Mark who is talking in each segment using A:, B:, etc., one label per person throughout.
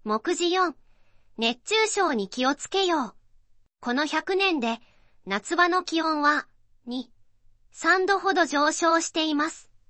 A: 目次4、熱中症に気をつけよう。この100年で、夏場の気温は、2、3度ほど上昇しています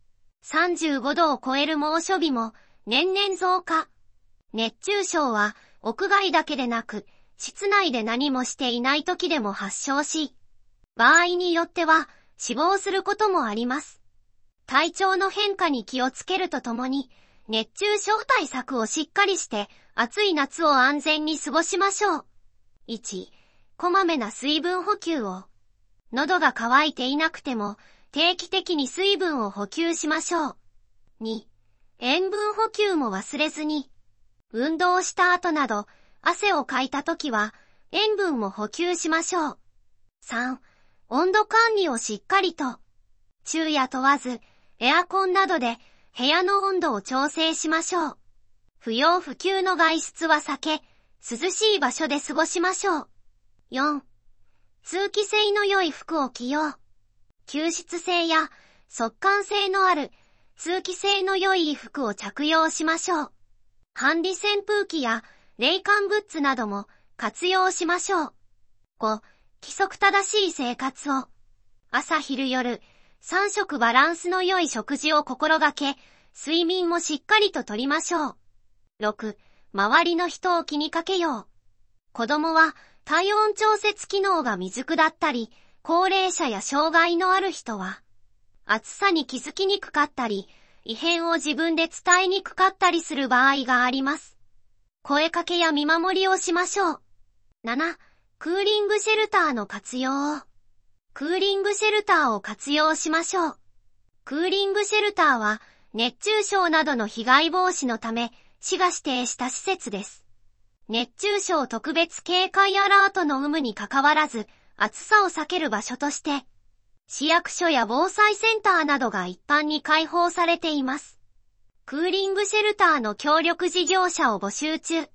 A: 。35度を超える猛暑日も、年々増加。熱中症は、屋外だけでなく、室内で何もしていない時でも発症し、場合によっては、死亡することもあります。体調の変化に気をつけるとともに、熱中症対策をしっかりして、暑い夏を安全に過ごしましょう。1、こまめな水分補給を。喉が渇いていなくても、定期的に水分を補給しましょう。2、塩分補給も忘れずに。運動した後など、汗をかいた時は、塩分も補給しましょう。3、温度管理をしっかりと。昼夜問わず、エアコンなどで部屋の温度を調整しましょう。不要不急の外出は避け、涼しい場所で過ごしましょう。4、通気性の良い服を着よう。吸湿性や速乾性のある通気性の良い衣服を着用しましょう。ハンディ扇風機や冷感グッズなども活用しましょう。5、規則正しい生活を。朝昼夜、3食バランスの良い食事を心がけ、睡眠もしっかりととりましょう。6、周りの人を気にかけよう。子供は体温調節機能が未熟だったり、高齢者や障害のある人は、暑さに気づきにくかったり、異変を自分で伝えにくかったりする場合があります。声かけや見守りをしましょう。7、クーリングシェルターの活用を。クーリングシェルターを活用しましょう。クーリングシェルターは熱中症などの被害防止のため市が指定した施設です。熱中症特別警戒アラートの有無にかかわらず暑さを避ける場所として市役所や防災センターなどが一般に開放されています。クーリングシェルターの協力事業者を募集中。